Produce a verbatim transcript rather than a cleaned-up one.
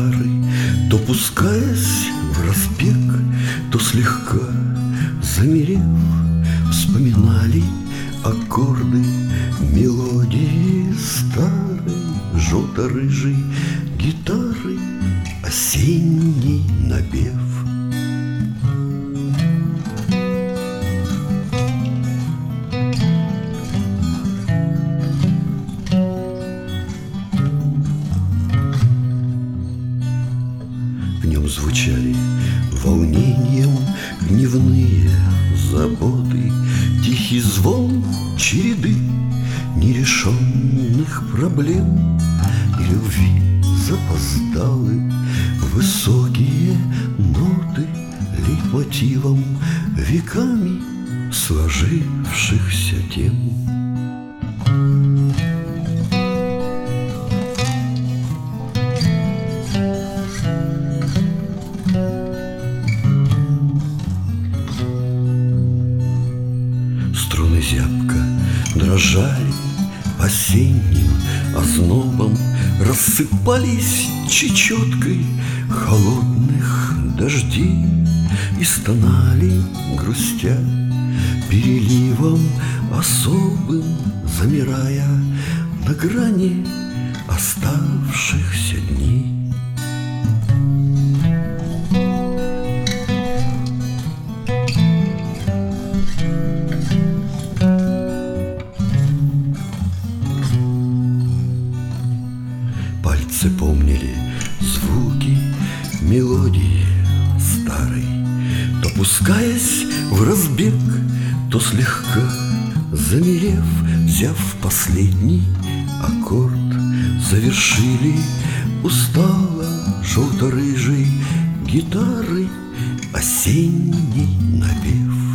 гитары, то пускаясь в разбег, то слегка замерев, вспоминали аккорды мелодии старой желто-рыжей гитары, осенний напев. В нем звучали волнением гневные заботы, тихий звон череды нерешенных проблем и любви запоздалы высокие ноты лейтмотивом веками сложившихся тем. Струны зябко дрожали осенним ознобом, рассыпались чечеткой холодных дождей и стонали, грустя, переливом особым, замирая на грани оставшихся дней. Пальцы помнили звуки мелодии старой, то пускаясь в разбег, то слегка замерев, взяв последний аккорд, завершили устало желто-рыжей гитары осенний напев.